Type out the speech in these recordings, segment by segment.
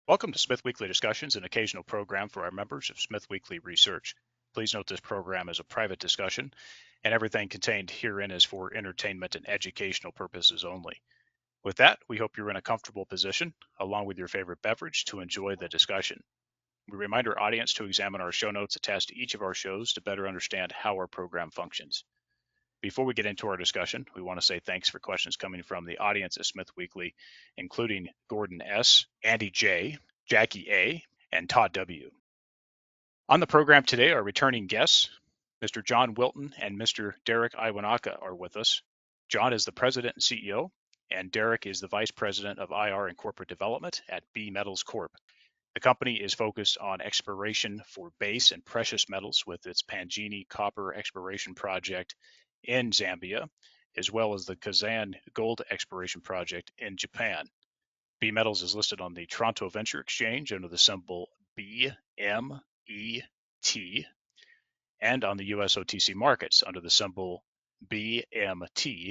Welcome to Smith Weekly Discussions, an occasional program for our members of Smith Weekly Research. Please note this program is a private discussion, and everything contained herein is for entertainment and educational purposes only. With that, we hope you're in a comfortable position, along with your favorite beverage, to enjoy the discussion. We remind our audience to examine our show notes attached to each of our shows to better understand how our program functions. Before we get into our discussion, we want to say thanks for questions coming from the audience at Smith Weekly, including Gordon S., Andy J., Jackie A., and Todd W. On the program today are returning guests. Mr. John Wilton and Mr. Derek Iwanaka are with us. John is the president and CEO, and Derek is the vice president of IR and corporate development at B Metals Corp. The company is focused on exploration for base and precious metals with its Pangini copper exploration project in Zambia, as well as the Kazan gold exploration project in Japan. B Metals is listed on the Toronto Venture Exchange under the symbol BMET and on the US OTC markets under the symbol BMTLF.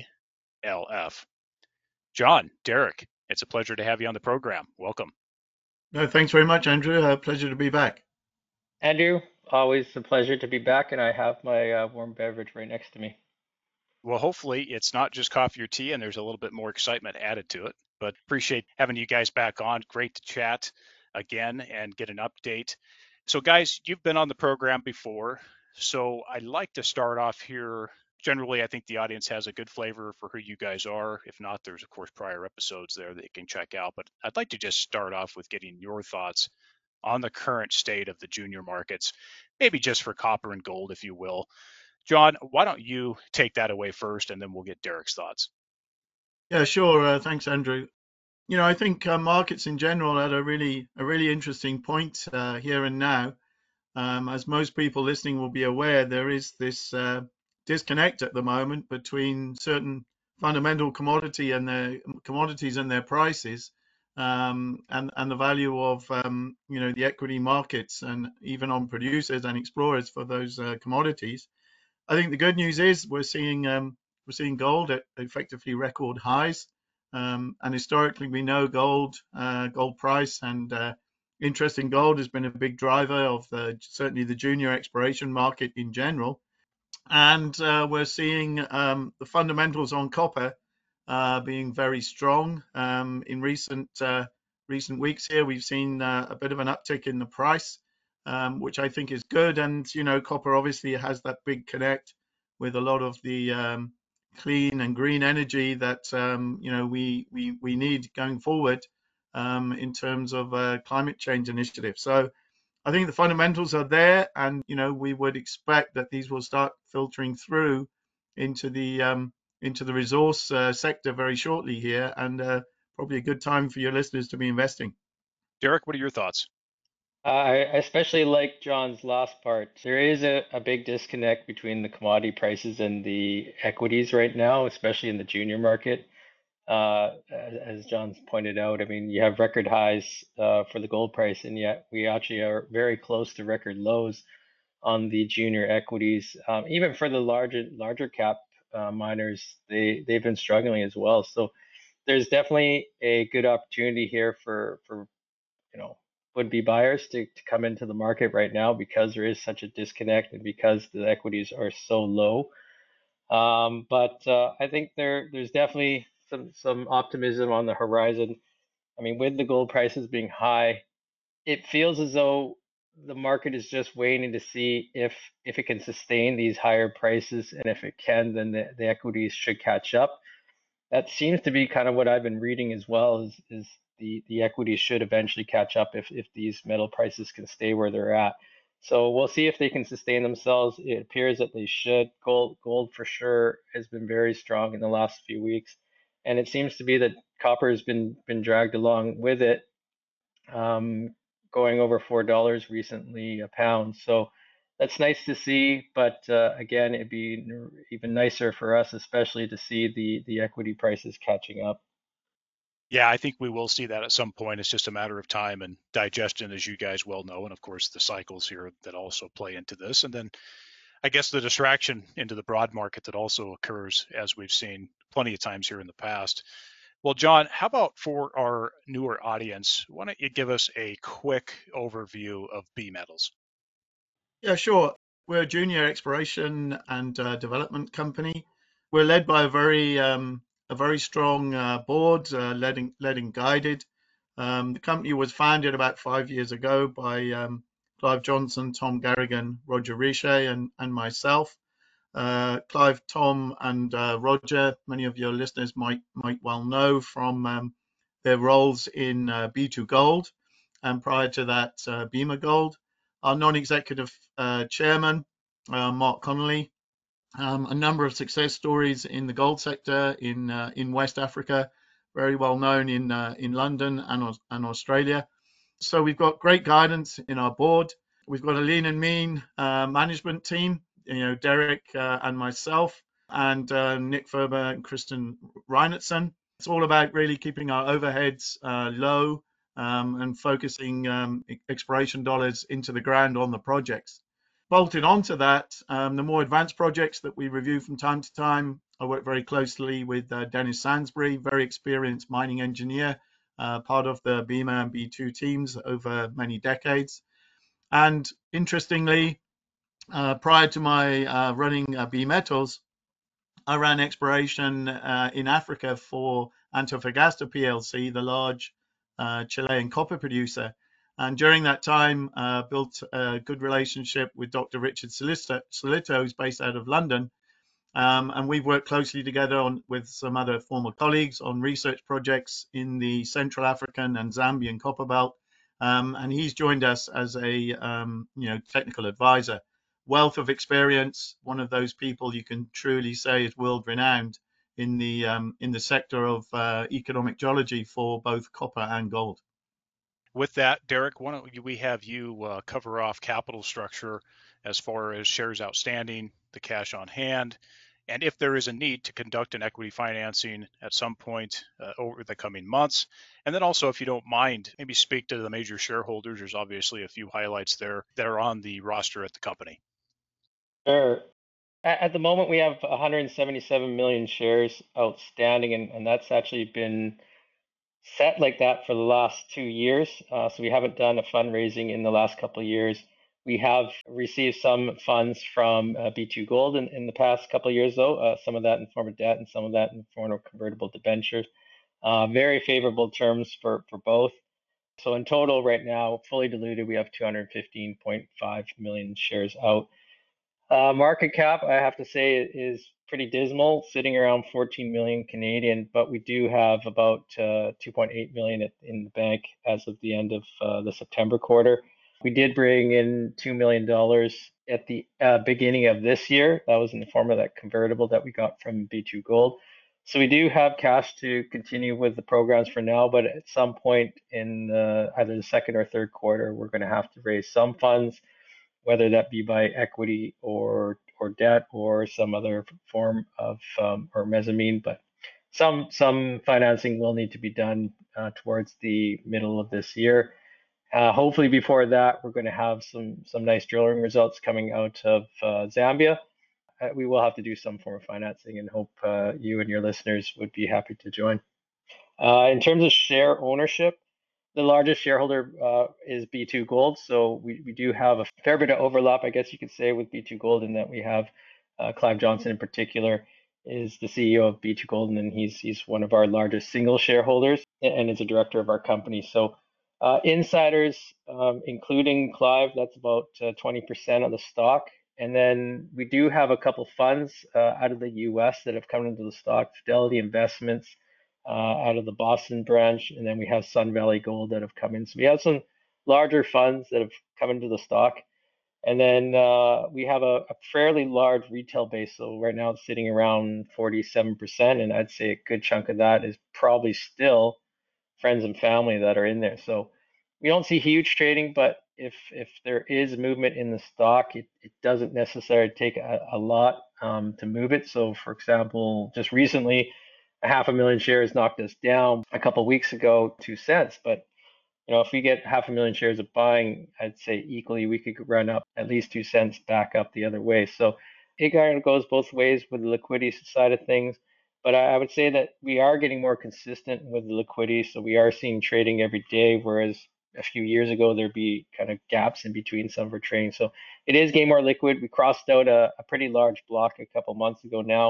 John, Derek, it's a pleasure to have you on the program. Welcome. No, thanks very much, Andrew. Pleasure to be back. Andrew, always a pleasure to be back, and I have my warm beverage right next to me. Well, hopefully it's not just coffee or tea and there's a little bit more excitement added to it, but appreciate having you guys back on. Great to chat again and get an update. So guys, you've been on the program before, so I'd like to start off here. Generally, I think the audience has a good flavor for who you guys are. If not, there's of course prior episodes there that you can check out, but I'd like to just start off with getting your thoughts on the current state of the junior markets, maybe just for copper and gold, if you will. John, why don't you take that away first, and then we'll get Derek's thoughts. Yeah, sure. Thanks, Andrew. I think markets in general are at a really interesting point here and now. As most people listening will be aware, there is this disconnect at the moment between certain fundamental commodities and their prices, and the value of the equity markets and even on producers and explorers for those commodities. I think the good news is we're seeing gold at effectively record highs, and historically we know gold price and interest in gold has been a big driver of certainly the junior exploration market in general, and we're seeing the fundamentals on copper being very strong. In recent weeks here, we've seen a bit of an uptick in the price, which I think is good. And copper obviously has that big connect with a lot of the clean and green energy that we need going forward in terms of climate change initiatives. So I think the fundamentals are there, and we would expect that these will start filtering through into the resource sector very shortly here, and probably a good time for your listeners to be investing. Derek, what are your thoughts? I especially like John's last part. There is a big disconnect between the commodity prices and the equities right now, especially in the junior market. As John's pointed out, I mean, you have record highs for the gold price, and yet we actually are very close to record lows on the junior equities. Even for the larger cap miners, they've been struggling as well. So there's definitely a good opportunity here for would-be buyers to come into the market right now because there is such a disconnect and because the equities are so low. But I think there's definitely some optimism on the horizon. I mean, with the gold prices being high, it feels as though the market is just waiting to see if it can sustain these higher prices, and if it can, then the equities should catch up. That seems to be kind of what I've been reading as well, is the equities should eventually catch up if these metal prices can stay where they're at. So we'll see if they can sustain themselves. It appears that they should. Gold for sure has been very strong in the last few weeks, and it seems to be that copper has been dragged along with it, going over $4 recently a pound. So that's nice to see, but again, it'd be even nicer for us, especially to see the equity prices catching up. Yeah, I think we will see that at some point. It's just a matter of time and digestion, as you guys well know, and of course the cycles here that also play into this. And then I guess the distraction into the broad market that also occurs, as we've seen plenty of times here in the past. Well, John, how about for our newer audience, why don't you give us a quick overview of B Metals? Yeah, sure. We're a junior exploration and development company. We're led by a very strong board, led and guided. The company was founded about 5 years ago by Clive Johnson, Tom Garrigan, Roger Richer, and myself. Clive, Tom, and Roger, many of your listeners might well know from their roles in B2 Gold, and prior to that, Bema Gold. Our non-executive chairman, Mark Connolly, a number of success stories in the gold sector in West Africa, very well known in London and Australia. So we've got great guidance in our board. We've got a lean and mean management team, Derek and myself, and Nick Ferber and Kristen Reinertsen. It's all about really keeping our overheads low and focusing exploration dollars into the ground on the projects. Bolted onto that, the more advanced projects that we review from time to time, I work very closely with Dennis Sansbury, very experienced mining engineer, part of the Bema and B2 teams over many decades. And interestingly, prior to my running B Metals, I ran exploration in Africa for Antofagasta PLC, the large Chilean copper producer. And during that time, built a good relationship with Dr. Richard Solito, who's based out of London. And we've worked closely together with some other former colleagues on research projects in the Central African and Zambian copper belt. And he's joined us as a technical advisor. Wealth of experience, one of those people you can truly say is world renowned in the sector of economic geology for both copper and gold. With that, Derek, why don't we have you cover off capital structure as far as shares outstanding, the cash on hand, and if there is a need to conduct an equity financing at some point over the coming months. And then also, if you don't mind, maybe speak to the major shareholders. There's obviously a few highlights there that are on the roster at the company. Sure. At the moment, we have 177 million shares outstanding, and that's actually been set like that for the last 2 years. So we haven't done a fundraising in the last couple of years. We have received some funds from B2 Gold in the past couple of years, though, some of that in form of debt and some of that in the form of convertible debentures. Very favorable terms for both. So in total, right now, fully diluted, we have 215.5 million shares out. Market cap, I have to say, is pretty dismal, sitting around 14 million Canadian, but we do have about 2.8 million in the bank as of the end of the September quarter. We did bring in $2 million at the beginning of this year. That was in the form of that convertible that we got from B2 Gold. So we do have cash to continue with the programs for now, but at some point in either the second or third quarter, we're going to have to raise some funds, whether that be by equity or debt or some other form of or mezzanine. But some financing will need to be done towards the middle of this year. Hopefully before that, we're going to have some nice drilling results coming out of Zambia. We will have to do some form of financing, and hope you and your listeners would be happy to join. In terms of share ownership, the largest shareholder is B2 Gold, so we do have a fair bit of overlap, I guess you could say, with B2 Gold, in that we have Clive Johnson in particular is the CEO of B2 Gold, and he's one of our largest single shareholders and is a director of our company. So insiders, including Clive, that's about 20% of the stock. And then we do have a couple funds out of the US that have come into the stock, Fidelity Investments, out of the Boston branch, and then we have Sun Valley Gold that have come in. So we have some larger funds that have come into the stock, and then we have a fairly large retail base. So right now it's sitting around 47%, and I'd say a good chunk of that is probably still friends and family that are in there. So we don't see huge trading, but if there is movement in the stock, it doesn't necessarily take a lot to move it. So for example, just recently, 500,000 shares knocked us down a couple of weeks ago, 2 cents. But if we get 500,000 shares of buying, I'd say equally we could run up at least 2 cents back up the other way. So it kind of goes both ways with the liquidity side of things. But I would say that we are getting more consistent with the liquidity. So we are seeing trading every day, whereas a few years ago there'd be kind of gaps in between some of our trading. So it is getting more liquid. We crossed out a pretty large block a couple months ago now,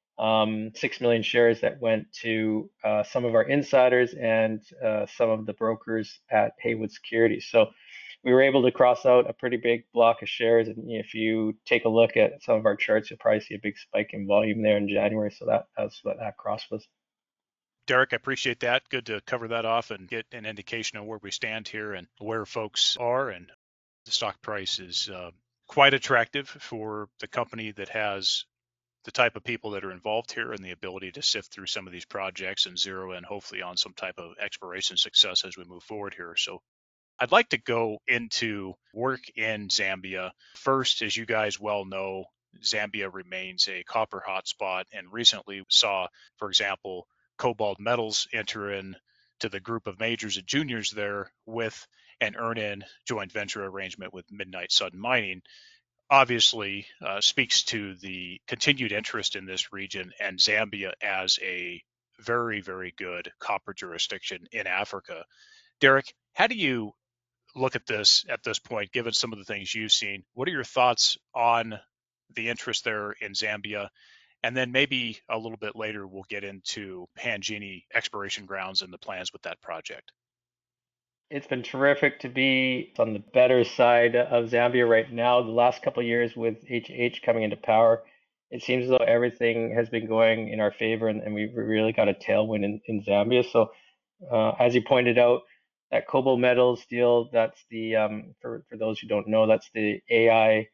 6 million shares that went to some of our insiders and some of the brokers at Haywood Securities. So we were able to cross out a pretty big block of shares. And if you take a look at some of our charts, you'll probably see a big spike in volume there in January. So that's what that cross was. Derek, I appreciate that. Good to cover that off and get an indication of where we stand here and where folks are. And the stock price is quite attractive for the company that has the type of people that are involved here and the ability to sift through some of these projects and zero in hopefully on some type of exploration success as we move forward here. So I'd like to go into work in Zambia. First, as you guys well know, Zambia remains a copper hotspot, and recently saw, for example, Cobalt Metals enter in to the group of majors and juniors there with an earn-in joint venture arrangement with Midnight Sun Mining. Obviously, speaks to the continued interest in this region and Zambia as a very, very good copper jurisdiction in Africa. Derek, how do you look at this point, given some of the things you've seen? What are your thoughts on the interest there in Zambia? And then maybe a little bit later, we'll get into Pangini exploration grounds and the plans with that project. It's been terrific to be on the better side of Zambia right now. The last couple of years with HH coming into power, it seems as though everything has been going in our favor, and we've really got a tailwind in Zambia. So, as you pointed out, that Cobalt Metals deal, that's the for those who don't know, that's the AI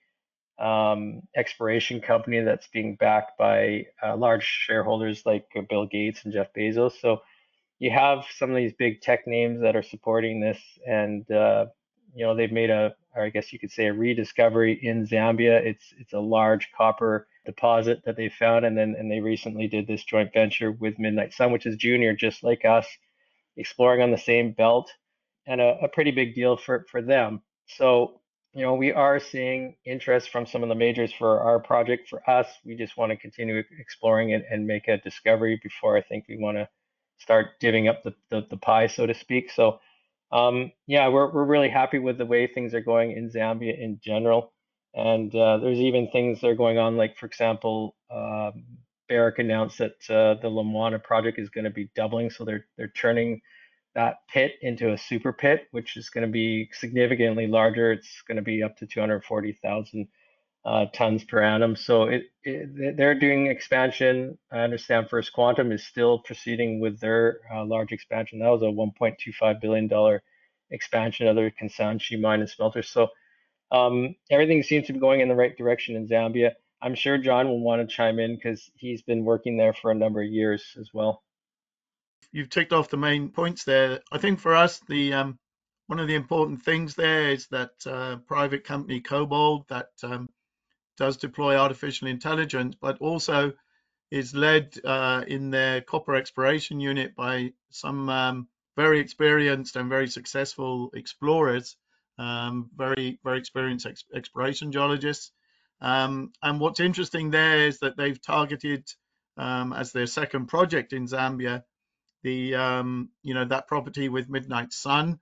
exploration company that's being backed by large shareholders like Bill Gates and Jeff Bezos. So you have some of these big tech names that are supporting this, and they've made or I guess you could say, a rediscovery in Zambia. It's a large copper deposit that they found, and they recently did this joint venture with Midnight Sun, which is junior, just like us, exploring on the same belt, and a pretty big deal for them. So we are seeing interest from some of the majors for our project. For us, we just want to continue exploring it and make a discovery before I think we want to start divvying up the pie, so to speak. So we're really happy with the way things are going in Zambia in general. And there's even things that are going on, like, for example, Barrick announced that the Lumwana project is going to be doubling. So they're turning that pit into a super pit, which is going to be significantly larger. It's going to be up to 240,000 tons per annum. So they're doing expansion. I understand First Quantum is still proceeding with their large expansion. That was a $1.25 billion expansion of their Kansanshi mine and smelter. So everything seems to be going in the right direction in Zambia. I'm sure John will want to chime in because he's been working there for a number of years as well. You've ticked off the main points there. I think for us, the one of the important things there is that private company Cobalt that does deploy artificial intelligence, but also is led in their copper exploration unit by some very experienced and very successful explorers, very experienced exploration geologists. And what's interesting there is that they've targeted as their second project in Zambia the that property with Midnight Sun,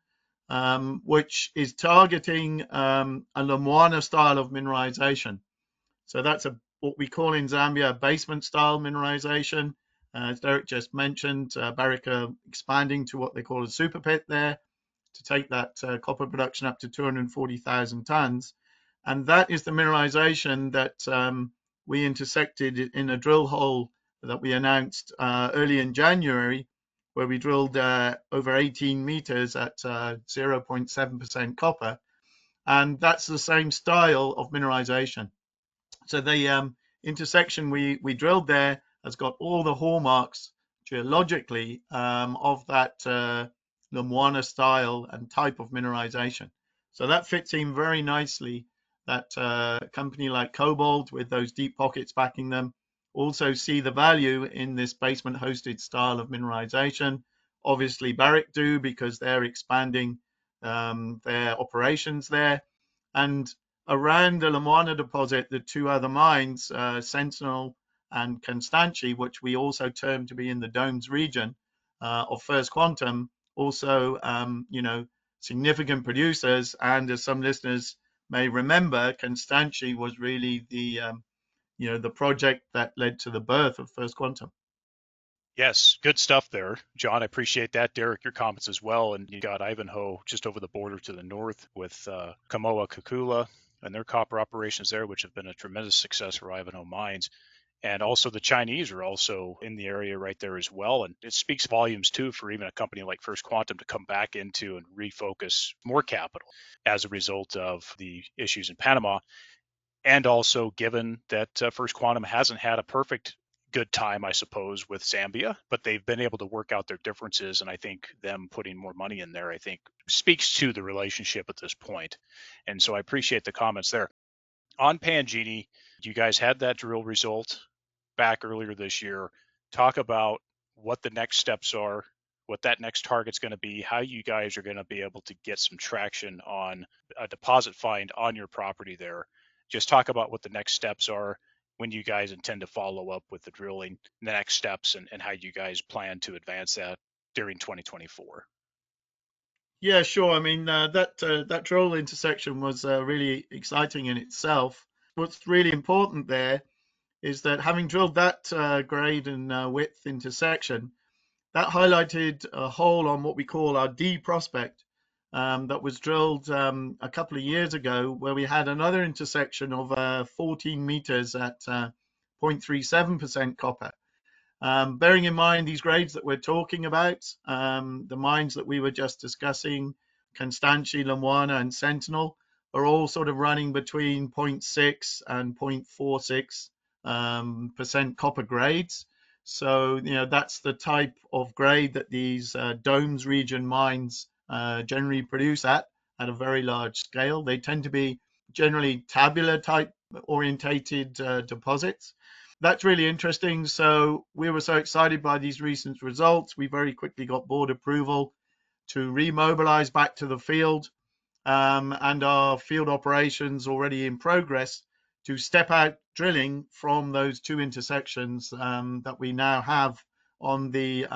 which is targeting a Lumwana style of mineralization. So that's what we call in Zambia a basement style mineralization. As Derek just mentioned, Barrick are expanding to what they call a super pit there to take that copper production up to 240,000 tons. And that is the mineralization that we intersected in a drill hole that we announced early in January, where we drilled over 18 meters at 0.7% copper. And that's the same style of mineralization. So the intersection we drilled there has got all the hallmarks geologically of that Lumwana style and type of mineralization. So that fits in very nicely. That company like Cobalt with those deep pockets backing them also see the value in this basement hosted style of mineralization. Obviously Barrick do because they're expanding their operations there. And around the Lumwana deposit, the two other mines, Sentinel and Constantia, which we also term to be in the domes region of First Quantum, also, significant producers. And as some listeners may remember, Constantia was really the project that led to the birth of First Quantum. Yes, good stuff there, John. I appreciate that. Derek, your comments as well. And you got Ivanhoe just over the border to the north with Kamoa-Kakula and their copper operations there, which have been a tremendous success for Ivanhoe Mines. And also the Chinese are also in the area right there as well. And it speaks volumes too for even a company like First Quantum to come back into and refocus more capital as a result of the issues in Panama. And also given that First Quantum hasn't had a perfect good time, I suppose, with Zambia, but they've been able to work out their differences. And I think them putting more money in there, I think, speaks to the relationship at this point. And so I appreciate the comments there. On Pangini, you guys had that drill result back earlier this year. Talk about what the next steps are, what that next target's going to be, how you guys are going to be able to get some traction on a deposit find on your property there. Just talk about what the next steps are, when you guys intend to follow up with the drilling, the next steps, and how you guys plan to advance that during 2024. Yeah, sure. I mean, that drill intersection was really exciting in itself. What's really important there is that having drilled that grade and width intersection, that highlighted a hole on what we call our D prospect that was drilled a couple of years ago, where we had another intersection of 14 meters at 0.37% copper. Bearing in mind these grades that we're talking about, the mines that we were just discussing, Constantia, Lumwana, and Sentinel, are all sort of running between 0.6 and 0.46 percent copper grades. So, that's the type of grade that these domes region mines generally produce at a very large scale. They tend to be generally tabular type orientated deposits. That's really interesting. So we were so excited by these recent results. We very quickly got board approval to remobilize back to the field, and our field operations already in progress to step out drilling from those two intersections that we now have on the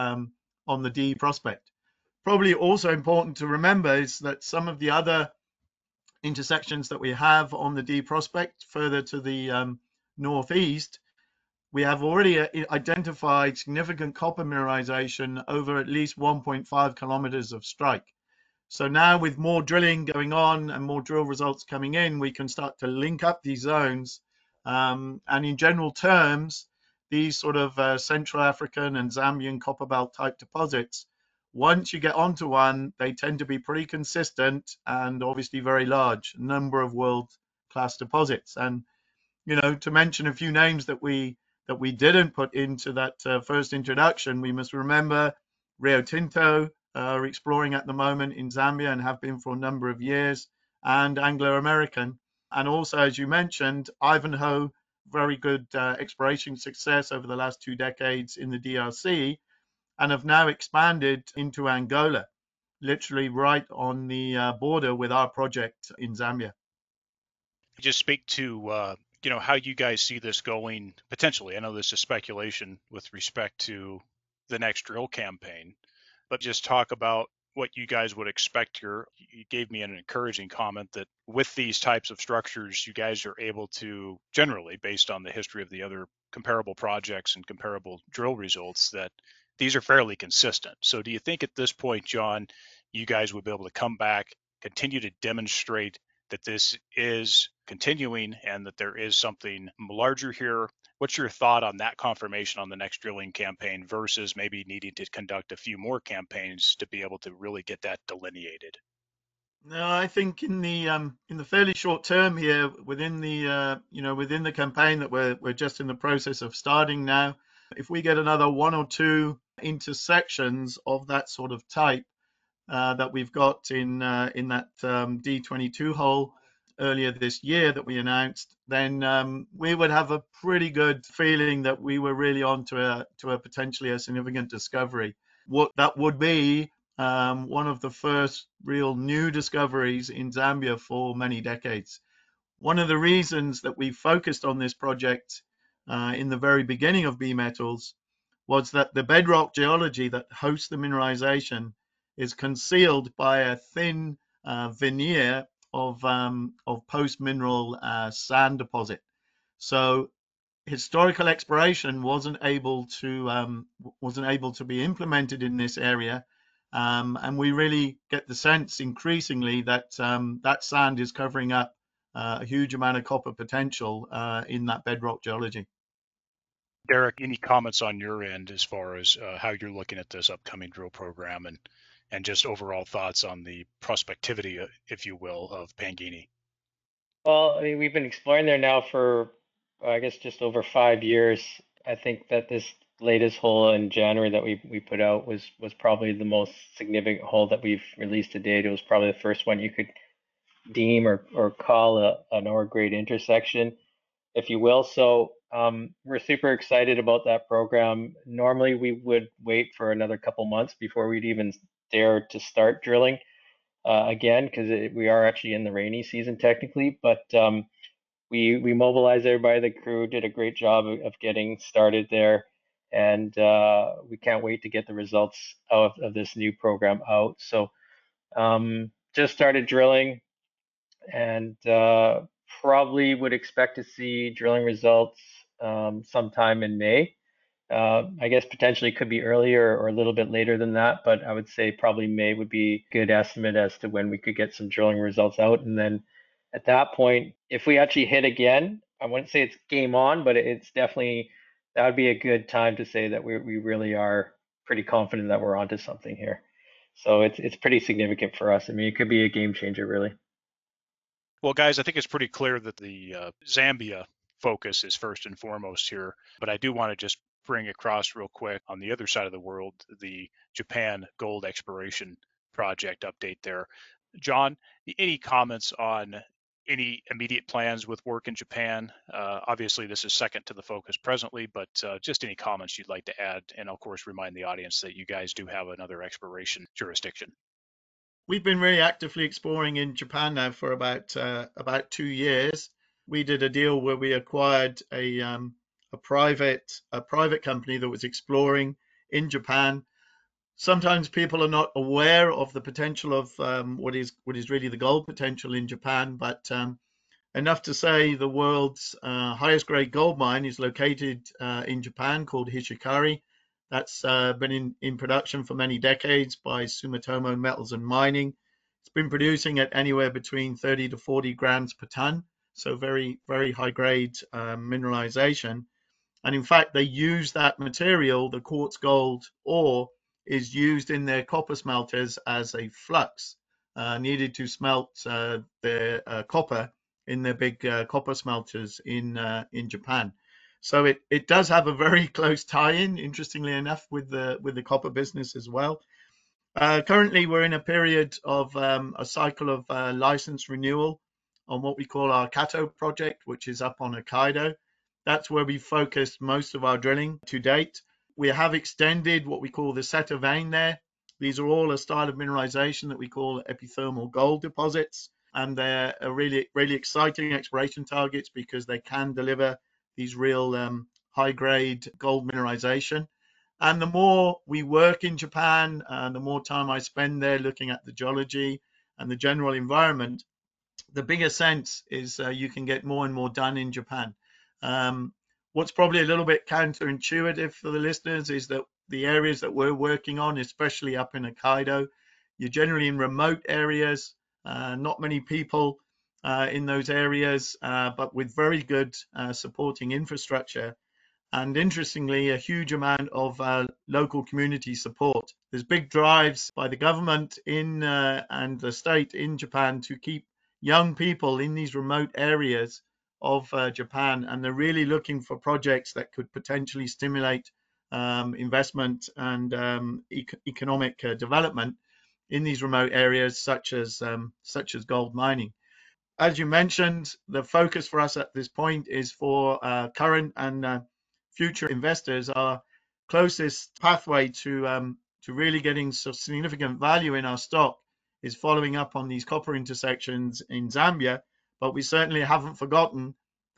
D prospect. Probably also important to remember is that some of the other intersections that we have on the D prospect further to the northeast, we have already identified significant copper mineralization over at least 1.5 kilometers of strike. So now with more drilling going on and more drill results coming in, we can start to link up these zones. And in general terms, these sort of Central African and Zambian copper belt type deposits, once you get onto one, they tend to be pretty consistent and obviously very large number of world-class deposits. And, to mention a few names that we didn't put into that first introduction, we must remember Rio Tinto are exploring at the moment in Zambia and have been for a number of years, and Anglo American. And also, as you mentioned, Ivanhoe, very good exploration success over the last 2 decades in the DRC, and have now expanded into Angola, literally right on the border with our project in Zambia. Just speak to how you guys see this going potentially. I know this is speculation with respect to the next drill campaign, but just talk about what you guys would expect here. You gave me an encouraging comment that with these types of structures, you guys are able to generally, based on the history of the other comparable projects and comparable drill results, that these are fairly consistent. So do you think at this point, John, you guys would be able to come back, continue to demonstrate that this is continuing and that there is something larger here? What's your thought on that confirmation on the next drilling campaign versus maybe needing to conduct a few more campaigns to be able to really get that delineated? No, I think in the fairly short term here, within the campaign that we're just in the process of starting now, if we get another one or two intersections of that sort of type that we've got in that D22 hole earlier this year that we announced, then we would have a pretty good feeling that we were really on to a potentially a significant discovery. What that would be one of the first real new discoveries in Zambia for many decades. One of the reasons that we focused on this project in the very beginning of B metals was that the bedrock geology that hosts the mineralization is concealed by a thin veneer of post-mineral sand deposit. So historical exploration wasn't able to be implemented in this area, and we really get the sense increasingly that that sand is covering up a huge amount of copper potential in that bedrock geology. Derek, any comments on your end as far as how you're looking at this upcoming drill program and just overall thoughts on the prospectivity, if you will, of Pangini? Well, I mean, we've been exploring there now for, I guess, just over 5 years. I think that this latest hole in January that we put out was probably the most significant hole that we've released to date. It was probably the first one you could deem or call an ore grade intersection, if you will. So we're super excited about that program. Normally, we would wait for another couple months before we'd even dare to start drilling again, because we are actually in the rainy season technically. But we mobilized everybody. The crew did a great job of getting started there, and we can't wait to get the results of this new program out. So just started drilling, and probably would expect to see drilling results sometime in May. I guess potentially could be earlier or a little bit later than that, but I would say probably May would be a good estimate as to when we could get some drilling results out. And then at that point, if we actually hit again, I wouldn't say it's game on, but it's definitely, that would be a good time to say that we really are pretty confident that we're onto something here. So it's pretty significant for us. I mean, it could be a game changer, really. Well, guys, I think it's pretty clear that the Zambia focus is first and foremost here, but I do want to just bring across real quick on the other side of the world, the Japan gold exploration project update there. John, any comments on any immediate plans with work in Japan? Obviously, this is second to the focus presently, but just any comments you'd like to add, and of course, remind the audience that you guys do have another exploration jurisdiction. We've been really actively exploring in Japan now for about 2 years. We did a deal where we acquired a private company that was exploring in Japan. Sometimes people are not aware of the potential of what is really the gold potential in Japan, but enough to say the world's highest grade gold mine is located in Japan, called Hishikari. That's been in production for many decades by Sumitomo Metals and Mining. It's been producing at anywhere between 30 to 40 grams per ton, so very, very high grade mineralization. And in fact, they use that material, the quartz gold ore, is used in their copper smelters as a flux needed to smelt their copper in their big copper smelters in Japan. So it does have a very close tie-in, interestingly enough, with the copper business as well. Currently, we're in a period of a cycle of license renewal on what we call our Kato project, which is up on Hokkaido. That's where we focused most of our drilling to date. We have extended what we call the Seta vein there. These are all a style of mineralization that we call epithermal gold deposits, and they're a really, really exciting exploration targets because they can deliver these real high-grade gold mineralization. And the more we work in Japan, the more time I spend there looking at the geology and the general environment, the bigger sense is you can get more and more done in Japan. What's probably a little bit counterintuitive for the listeners is that the areas that we're working on, especially up in Hokkaido, you're generally in remote areas, not many people in those areas, but with very good supporting infrastructure. And interestingly, a huge amount of local community support. There's big drives by the government and the state in Japan to keep young people in these remote areas of Japan, and they're really looking for projects that could potentially stimulate investment and economic development in these remote areas, such as gold mining. As you mentioned, the focus for us at this point is for current and future investors. Our closest pathway to really getting significant value in our stock is following up on these copper intersections in Zambia, but we certainly haven't forgotten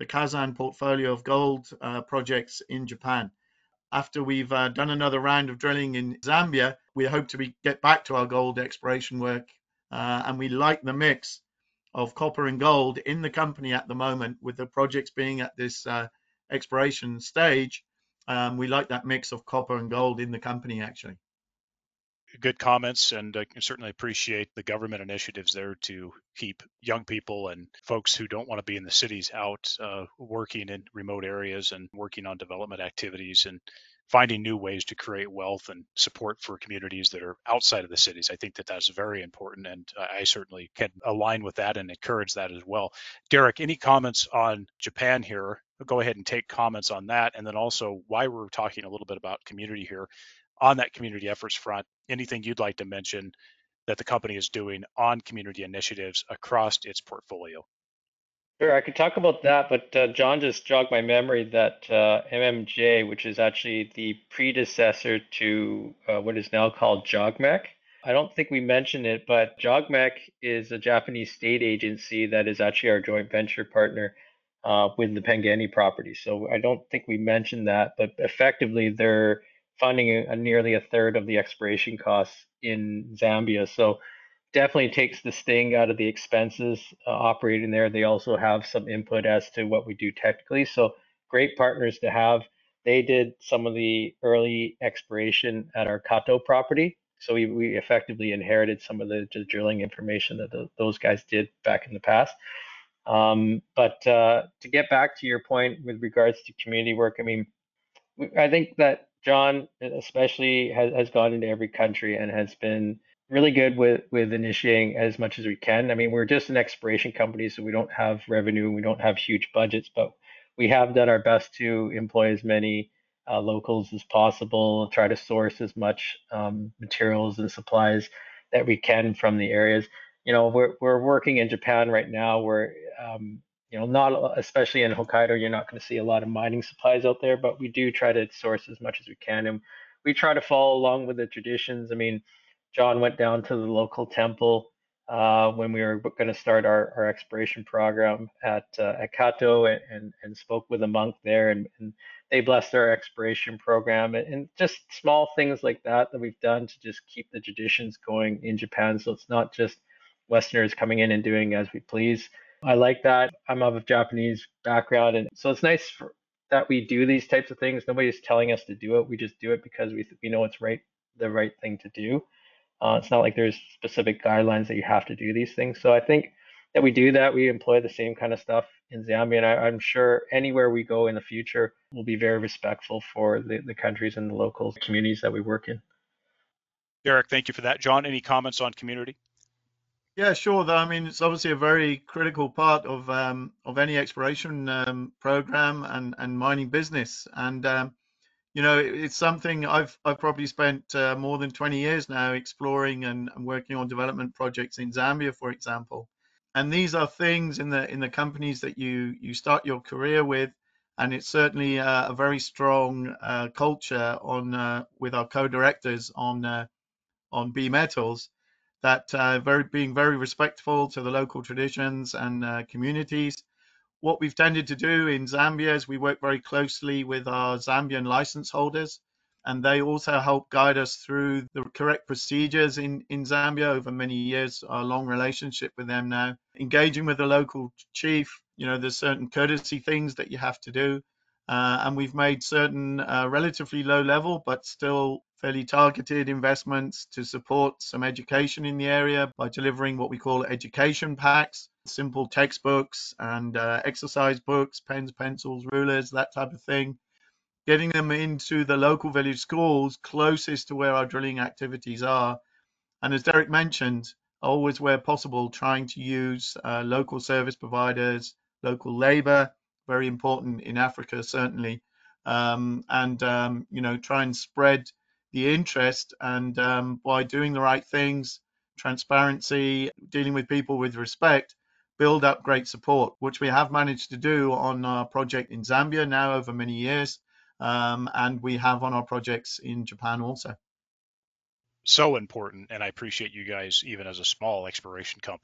the Kazan portfolio of gold projects in Japan. After we've done another round of drilling in Zambia, we hope to get back to our gold exploration work. And we like the mix of copper and gold in the company at the moment, with the projects being at this exploration stage. We like that mix of copper and gold in the company, actually. Good comments, and I certainly appreciate the government initiatives there to keep young people and folks who don't want to be in the cities out working in remote areas and working on development activities and finding new ways to create wealth and support for communities that are outside of the cities. I think that that's very important, and I certainly can align with that and encourage that as well. Derek, any comments on Japan here? Go ahead and take comments on that, and then also why we're talking a little bit about community here. On that community efforts front, anything you'd like to mention that the company is doing on community initiatives across its portfolio? Sure, I could talk about that, but John just jogged my memory that MMJ, which is actually the predecessor to what is now called JOGMEC. I don't think we mentioned it, but JOGMEC is a Japanese state agency that is actually our joint venture partner with the Pangani property. So I don't think we mentioned that, but effectively they're funding nearly a third of the exploration costs in Zambia. So definitely takes the sting out of the expenses operating there. They also have some input as to what we do technically. So great partners to have. They did some of the early exploration at our Kato property. So we effectively inherited some of the drilling information that those guys did back in the past. But to get back to your point with regards to community work, I mean, I think that John especially has gone into every country and has been really good with initiating as much as we can. I mean, we're just an exploration company, so we don't have revenue, we don't have huge budgets, but we have done our best to employ as many locals as possible, try to source as much materials and supplies that we can from the areas. You know, we're working in Japan right now where you know, not especially in Hokkaido, you're not going to see a lot of mining supplies out there, but we do try to source as much as we can, and we try to follow along with the traditions. I mean, John went down to the local temple when we were going to start our exploration program at Kato and spoke with a monk there, and they blessed our exploration program, and just small things like that we've done to just keep the traditions going in Japan. So it's not just Westerners coming in and doing as we please. I like that. I'm of a Japanese background, and so it's nice that we do these types of things. Nobody's telling us to do it. We just do it because we know it's the right thing to do. It's not like there's specific guidelines that you have to do these things. So I think that we do that. We employ the same kind of stuff in Zambia, and I'm sure anywhere we go in the future, we'll be very respectful for the countries and the local communities that we work in. Derek, thank you for that. John, any comments on community? Yeah, sure. I mean, it's obviously a very critical part of any exploration program and mining business. And you know, it's something I've probably spent more than 20 years now exploring and working on development projects in Zambia, for example. And these are things in the companies that you start your career with, and it's certainly a very strong culture on with our co-directors on B Metals, that being very respectful to the local traditions and communities. What we've tended to do in Zambia is we work very closely with our Zambian license holders, and they also help guide us through the correct procedures in Zambia over many years, our long relationship with them now. Engaging with the local chief, you know, there's certain courtesy things that you have to do. And we've made certain relatively low level, but still fairly targeted investments to support some education in the area by delivering what we call education packs, simple textbooks and exercise books, pens, pencils, rulers, that type of thing, getting them into the local village schools closest to where our drilling activities are. And as Derek mentioned, always where possible, trying to use local service providers, local labor, very important in Africa, certainly, and you know, try and spread the interest, and by doing the right things, transparency, dealing with people with respect, build up great support, which we have managed to do on our project in Zambia now over many years, and we have on our projects in Japan also. So important, and I appreciate you guys, even as a small exploration company,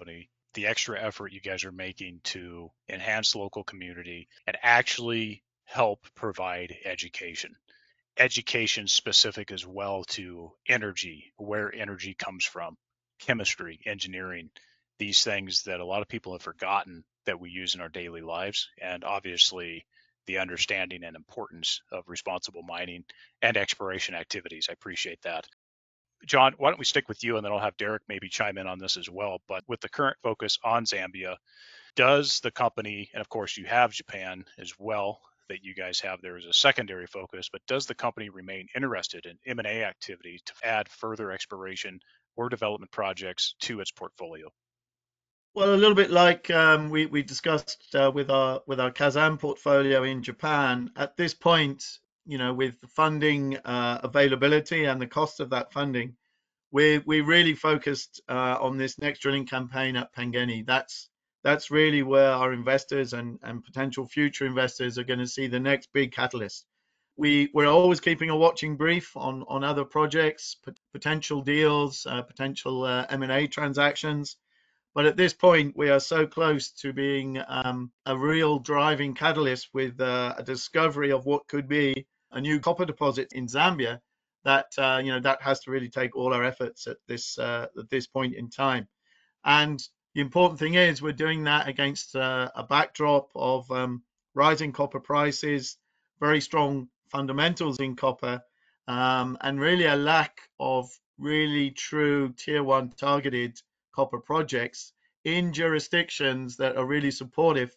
the extra effort you guys are making to enhance local community and actually help provide education. Education specific as well to energy, where energy comes from, chemistry, engineering, these things that a lot of people have forgotten that we use in our daily lives. And obviously, the understanding and importance of responsible mining and exploration activities. I appreciate that. John, why don't we stick with you and then I'll have Derek maybe chime in on this as well. But with the current focus on Zambia, does the company, and of course you have Japan as well, that you guys have there as a secondary focus, but does the company remain interested in M&A activity to add further exploration or development projects to its portfolio? Well, a little bit like we discussed with our Kazan portfolio in Japan. At this point, with the funding availability and the cost of that funding, we really focused on this next drilling campaign at Pengeni. That's really where our investors and potential future investors are going to see the next big catalyst. We're always keeping a watching brief on other projects, potential deals, potential M&A transactions. But at this point, we are so close to being a real driving catalyst with a discovery of what could be a new copper deposit in Zambia that that has to really take all our efforts at this point in time. And the important thing is we're doing that against a backdrop of rising copper prices, very strong fundamentals in copper, and really a lack of really true tier one targeted copper projects in jurisdictions that are really supportive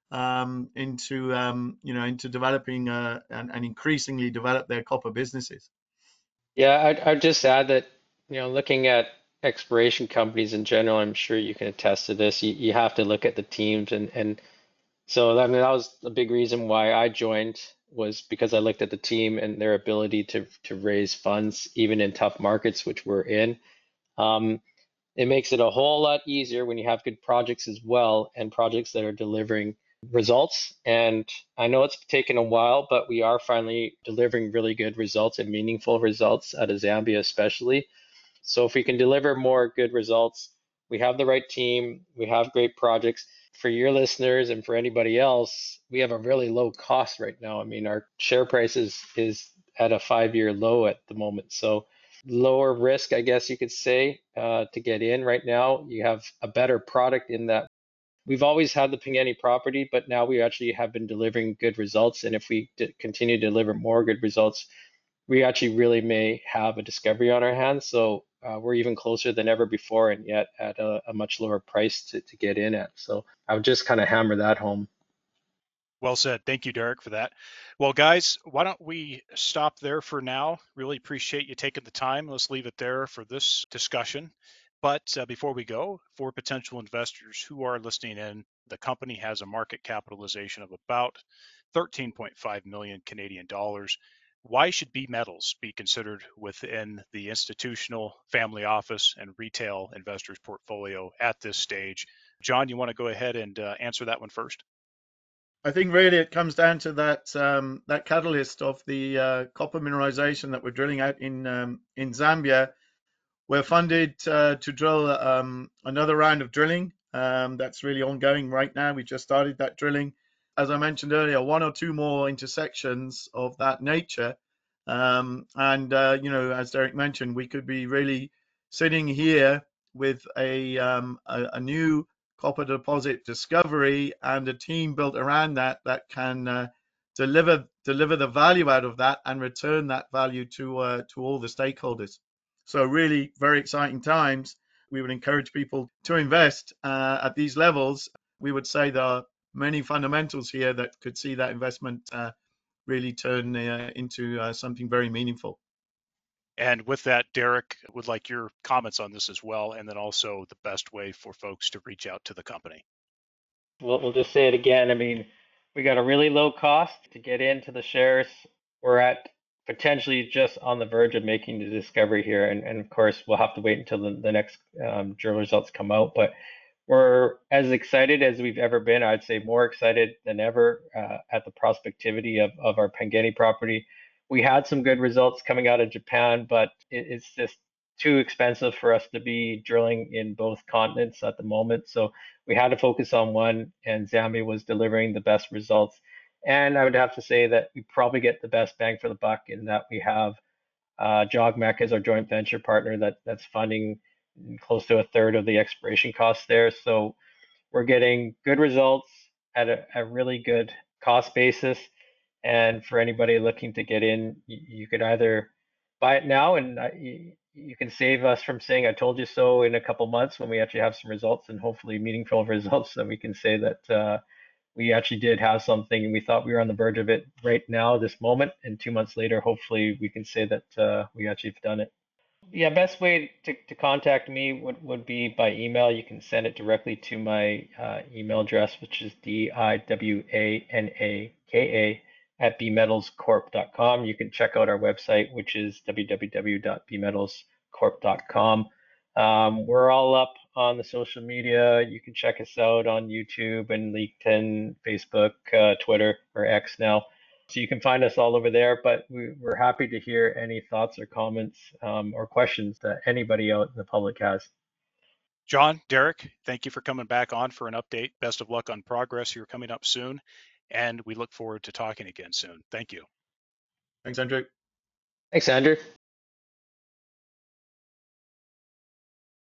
into developing and increasingly develop their copper businesses. Yeah, I'd just add that, looking at exploration companies in general, I'm sure you can attest to this. You have to look at the teams, and so I mean that was a big reason why I joined, was because I looked at the team and their ability to raise funds even in tough markets, which we're in. Um, it makes it a whole lot easier when you have good projects as well, and projects that are delivering results. And I know it's taken a while, but we are finally delivering really good results and meaningful results out of Zambia, especially. So if we can deliver more good results, we have the right team, we have great projects. For your listeners and for anybody else, we have a really low cost right now. I mean, our share price is at a 5-year low at the moment. So lower risk, I guess you could say, to get in right now. You have a better product in that we've always had the Pengeni property, but now we actually have been delivering good results. And if we continue to deliver more good results, we actually really may have a discovery on our hands. So we're even closer than ever before, and yet at a much lower price to get in at. So I would just kind of hammer that home. Well said. Thank you, Derek, for that. Well, guys, why don't we stop there for now? Really appreciate you taking the time. Let's leave it there for this discussion. But before we go, for potential investors who are listening in, the company has a market capitalization of about 13.5 million Canadian dollars. Why should B Metals be considered within the institutional, family office, and retail investors portfolio at this stage? John, you want to go ahead and answer that one first? I think really it comes down to that catalyst of the copper mineralization that we're drilling out in Zambia. We're funded to drill another round of drilling that's really ongoing right now. We just started that drilling. As I mentioned earlier, one or two more intersections of that nature. And as Derek mentioned, we could be really sitting here with a new copper deposit discovery and a team built around that can deliver the value out of that and return that value to all the stakeholders. So really very exciting times. We would encourage people to invest at these levels. We would say there are many fundamentals here that could see that investment really turn into something very meaningful. And with that, Derek, would like your comments on this as well, and then also the best way for folks to reach out to the company. We'll just say it again. I mean, we got a really low cost to get into the shares. We're at potentially just on the verge of making the discovery here. And of course, we'll have to wait until the next drill results come out. But we're as excited as we've ever been. I'd say more excited than ever at the prospectivity of our Pengeni property. We had some good results coming out of Japan, but it's just too expensive for us to be drilling in both continents at the moment. So we had to focus on one, and Zambia was delivering the best results. And I would have to say that we probably get the best bang for the buck in that we have JOGMEC as our joint venture partner that's funding close to a third of the exploration costs there. So we're getting good results at a really good cost basis. And for anybody looking to get in, you could either buy it now and you can save us from saying "I told you so" in a couple months when we actually have some results and hopefully meaningful results. Then we can say that we actually did have something and we thought we were on the verge of it right now, this moment. And 2 months later, hopefully we can say that we actually have done it. Yeah, best way to contact me would be by email. You can send it directly to my email address, which is diwanaka@bmetalscorp.com. You can check out our website, which is www.bmetalscorp.com. We're all up on the social media. You can check us out on YouTube and LinkedIn, Facebook, Twitter, or X now. So you can find us all over there, but we're happy to hear any thoughts or comments or questions that anybody out in the public has. John, Derek, thank you for coming back on for an update. Best of luck on progress. You're coming up soon, and we look forward to talking again soon. Thank you. Thanks, Andrew. Thanks, Andrew.